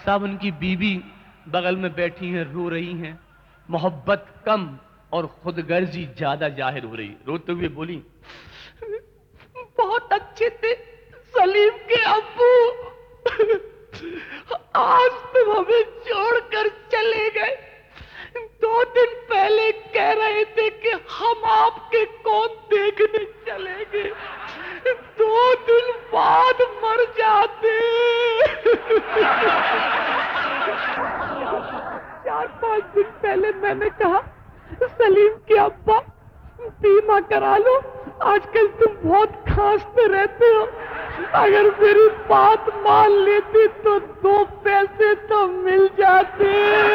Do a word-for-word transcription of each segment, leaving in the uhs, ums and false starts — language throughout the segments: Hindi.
साहब उनकी बीवी बगल में बैठी हैं, रो रही हैं। मोहब्बत कम और खुदगर्जी ज्यादा जाहिर हो रही। रोते हुए बोली, बहुत अच्छे थे सलीम के अब्बू, आज तुम हमें छोड़कर चले गए। दो दिन पहले कह रहे थे कि हम आपके कौन देखने चलेंगे, दो दिन बाद मर जाते। चार पांच दिन पहले मैंने कहा, सलीम के अब्बा बीमा करा लो, आजकल तुम बहुत खांसते रहते हो, अगर मेरी बात मान लेती तो दो पैसे तो मिल जाते।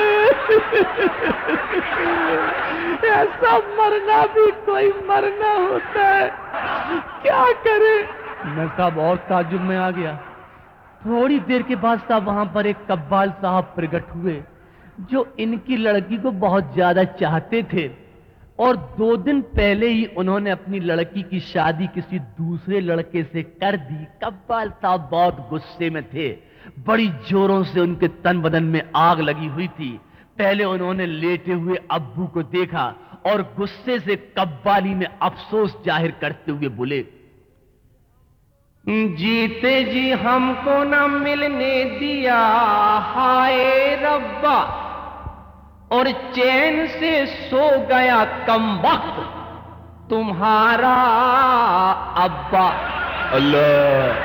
ऐसा मरना भी कोई मरना होता है, क्या करे। मैं साहब और ताज्जुब में आ गया। थोड़ी देर के बाद साहब वहां पर एक कब्बाल साहब प्रकट हुए जो इनकी लड़की को बहुत ज्यादा चाहते थे और दो दिन पहले ही उन्होंने अपनी लड़की की शादी किसी दूसरे लड़के से कर दी। कब्बाल साहब बहुत गुस्से में थे, बड़ी जोरों से उनके तन बदन में आग लगी हुई थी। पहले उन्होंने लेटे हुए अब्बू को देखा और गुस्से से कब्बाली में अफसोस जाहिर करते हुए बोले, जीते जी हमको न मिलने दिया हाय रब्बा, और चैन से सो गया कमबख्त तुम्हारा अब्बा। अल्लाह।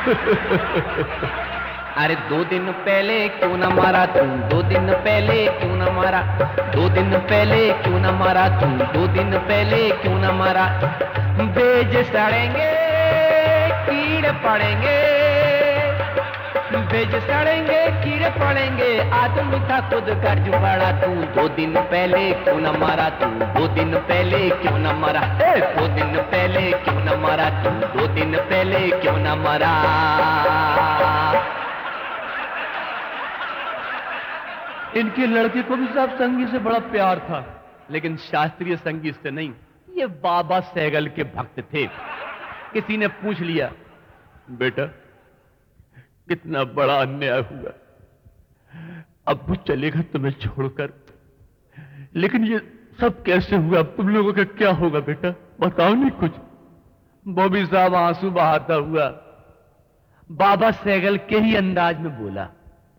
अरे दो दिन पहले क्यों न मारा तुम, दो दिन पहले क्यों न मारा, दो दिन पहले क्यों न मारा तुम, दो दिन पहले क्यों न मारा। बेज सड़ेंगे कीड़े पड़ेंगे, बेज सड़ेंगे कीड़े पड़ेंगे, आदमी था खुद गर्ज बड़ा तू। दो दिन पहले क्यों न मारा तू, दो दिन पहले क्यों न मारा, दो दिन पहले क्यों न मारा तू, दो दिन पहले क्यों न मारा। इनके लड़के को भी साहब संगीत से बड़ा प्यार था, लेकिन शास्त्रीय संगीत से नहीं। ये बाबा सहगल के भक्त थे। किसी ने पूछ लिया, बेटा कितना बड़ा अन्याय हुआ, अब्बू चलेगा तुम्हें छोड़कर, लेकिन ये सब कैसे हुआ, अब तुम लोगों का क्या होगा बेटा, बताओ नहीं कुछ। बॉबी साहब आंसू बहाता हुआ बाबा सहगल के ही अंदाज में बोला,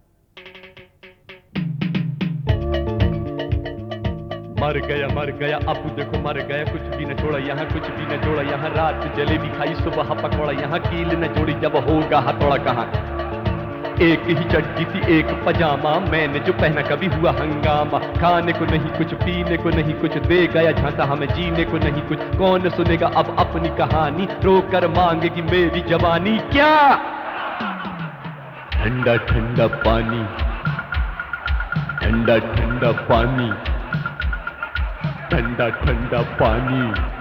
मर गया मर गया अब्बू देखो मर गया, कुछ भी न छोड़ा यहाँ, कुछ भी न जोड़ा यहाँ, रात जलेबी खाई सुबह पकौड़ा यहाँ, कील न जोड़ी जब होगा हथौड़ा कहाँ। एक ही चड्डी थी एक पजामा, मैंने जो पहना कभी हुआ हंगामा, खाने को नहीं कुछ पीने को नहीं कुछ, दे गया झांसा हमें जीने को नहीं कुछ। कौन सुनेगा अब अपनी कहानी, रो कर मांगेगी मेरी जवानी क्या। ठंडा ठंडा पानी, ठंडा ठंडा पानी, ठंडा ठंडा पानी।